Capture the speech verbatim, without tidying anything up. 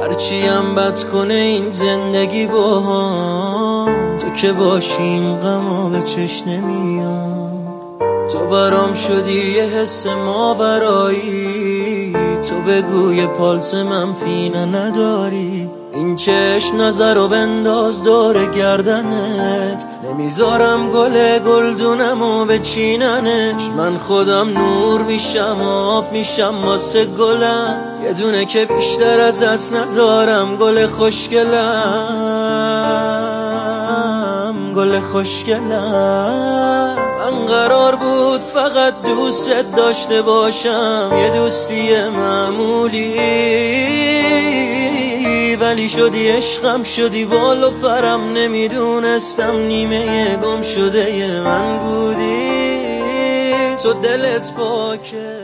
هرچی هم بد کنه این زندگی با هم، تو که باشی این غما به چش نمیاد. تو برام شدی یه حس ماورایی، تو بگو یه پالس منفی نه نداری. این چشم نظر رو بنداز دور گردنت، نمیذارم گل گلدونم و بچیننش. من خودم نور میشم آب میشم واسه گلم، یه دونه که بیشتر ازت ندارم. گل خوشگلم گل خوشگلم، من قرار بود فقط دوست داشته باشم، یه دوستی معمولی، ولی شدی عشقم شدی بال و پرم. نمیدونستم نیمه گم شده من بودی، تو دلت پاکه.